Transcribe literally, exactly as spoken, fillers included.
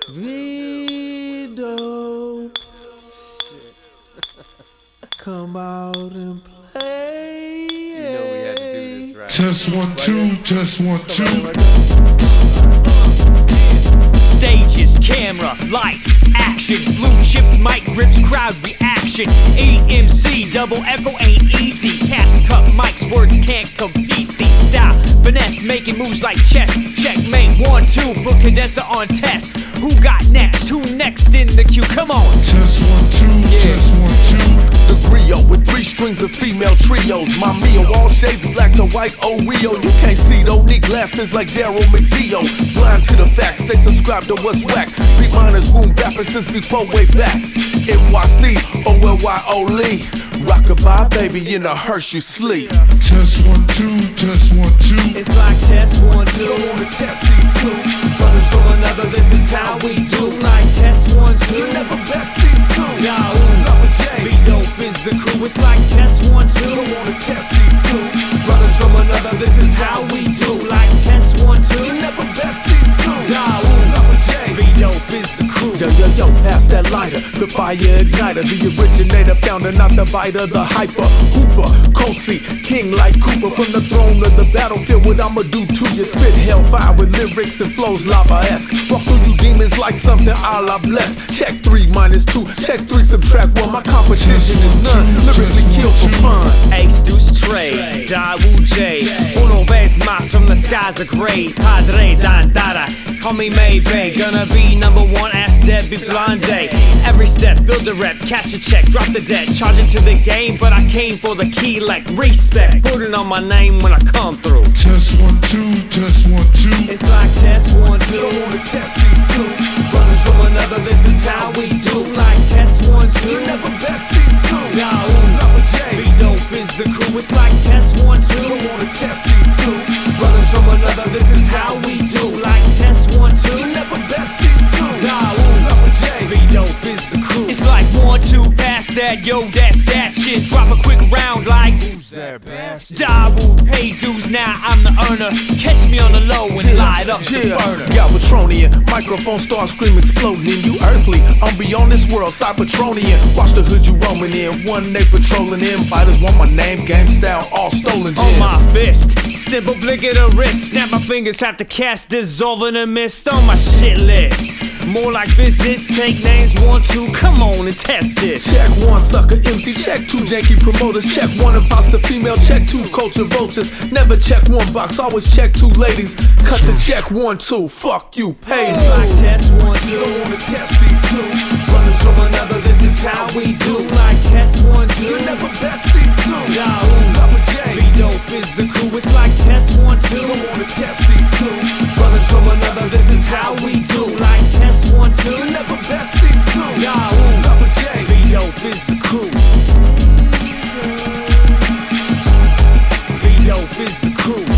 V-Dope. Come out and play. You know we had to do this right. Test one, two, test one, two. Stages, camera, lights, action. Blue chips, mic grips, crowd reaction. E M C, double echo ain't easy. Cats cut mics, words can't compete. The style, finesse, making moves like chess. Checkmate, one, two, put condenser on test. Who got next? Who next in the queue? Come on. Test one, two, Yeah. test one, two. The griot with three strings of female trios. My meal, all shades of black to white, oh Rio. You can't see, don't need glasses like Daryl McDeo. Blind to the facts, they subscribe to what's whack. Beat miners, boom bapping since before way back. N Y C, O L Y O Lee. Rockabye, baby, in a hearse you sleep. Test one, two, test one, two. It's like test one, two. Don't wanna test these two. Brothers from another, this is how we do. Like test one, two. You never best these two. Yahoo. Love a J. V-Dope is the crew. It's like test one, two. Don't wanna test these two. Brothers from another, this is how we do. Like test one, two. You never best these two. Yahoo. Love a J. V-Dope is the crew. Yo, yo, yo, pass that lighter, the fire igniter, the originator, founder, not the biter, the hyper, hooper, Kosi, king like Cooper, from the throne of the battlefield, what I'ma do to you, spit hellfire with lyrics and flows lava-esque, walk through you demons like something Allah bless, check three minus two, check three subtract one, my competition is none, lyrically kill for fun. Ace Deuce Trey, Dawu J, uno vez más from the skies of gray, Padre Dandara, call me Maybe, gonna be number one, ask Debbie Blonde. Every step, build a rep, cash a check, drop the debt, charge into the game, but I came for the key like respect, put it on my name when I come through. Test one, two, test one, two. It's like test one, two. Don't wanna test these two. Brothers from another, this is how we do. Like test one, two. You never best these two. Yahoo. Love a J. V-Dope is the crew. It's like test one, two. Don't wanna test these two. Brothers from another, this is how we do. Like test one, two. You never best these two. Yahoo. Love a J. V-Dope is the crew. It's like one, two, pass that, yo, that's that shit. Drop a quick round like who's that bastard? Dawu, hey dudes, now I'm the earner. Catch me on the low and light up the Yeah, burner. Galvatronian, microphone start screaming, exploding in you earthly. I'm beyond this world, Cybertronian. Watch the hood you roaming in, one day patrolling in. Fighters want my name, game style, all stolen. On my fist, simple flick of the wrist. Snap my fingers, have to cast, dissolve in a mist. On my shit list, more like business. Take names, one, two, come on and test this. Check one, sucker M C, check two, janky promoters. Check one, imposter female, check two, culture vultures. Never check one box, always check two ladies. Cut the check one, two, fuck you, pays. It's like test one, two. Don't wanna test these two. Brothers from another, this is how we do. Like test one, two. You never best these two. Yahoo. Love a J. V-Dope is the crew. It's like test one, two. Don't wanna test these two. Brothers from another, this is how we do. Like test one, two. You never best these two. Yahoo. Love a J. V-Dope is the crew. V-Dope is the crew.